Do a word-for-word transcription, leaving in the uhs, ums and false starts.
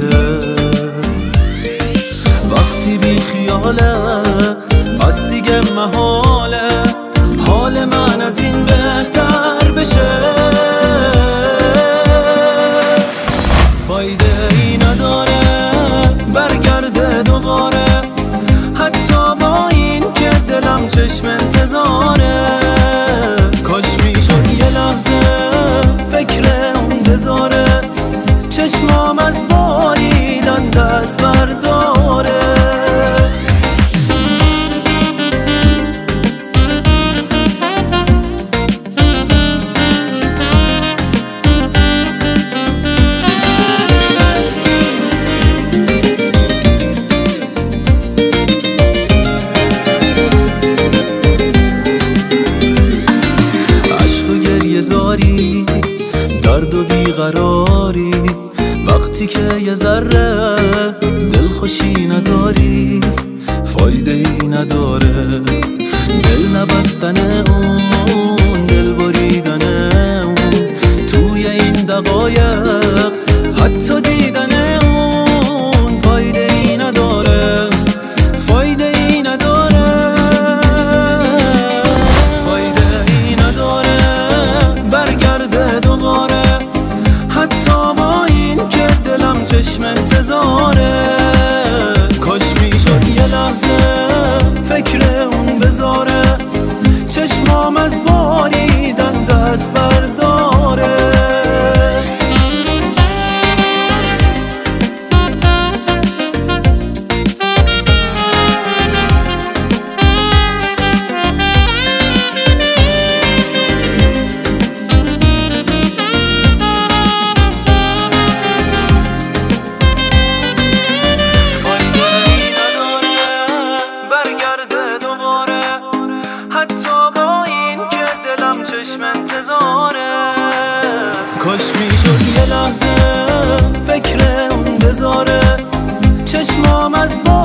وقتی بی خیاله پس دیگه محاله حال من از این بهتر بشه. فایده ای نداره برگرده دوباره، حتی با این که دلم چشم انتظاره. کاش میشد یه لحظه فکر اون بذاره، چشمام از باریدن دست برداره. زاری درد و بیقراری، وقتی که یه ذره دلخوشی نداری فایده ای نداره. دل نبستن اون دل بریدن اون توی این دقایق، حتی دیدن اون فایده ای نداره. فایده ای نداره فایده ای نداره برگرده دوباره، حتی با این که دلم چشم انتظاره. کاش میشد یه لحظه فکر اون بذاره، چشمام از باریدن دست برداره. چشم انتظاره. کاش میشد یه لحظه فکر اون بذاره، چشمام از